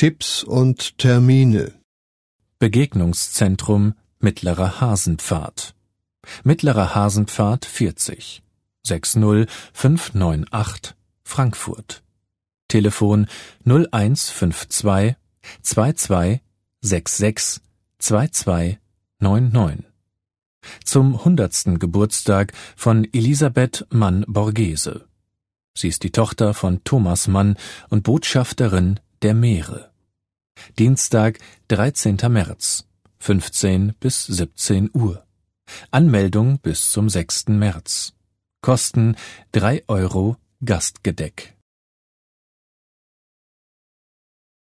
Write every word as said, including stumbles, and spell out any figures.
Tipps und Termine. Begegnungszentrum Mittlerer Hasenpfad. Mittlerer Hasenpfad vierzig sechs null fünf neun acht Frankfurt. Telefon null eins fünf zwei zwei zwei sechs sechs zwei zwei neun neun. Zum hundertsten Geburtstag von Elisabeth Mann-Borghese. Sie ist die Tochter von Thomas Mann und Botschafterin der Meere. Dienstag, dreizehnten März, fünfzehn bis siebzehn Uhr. Anmeldung bis zum sechsten März. Kosten drei Euro Gastgedeck.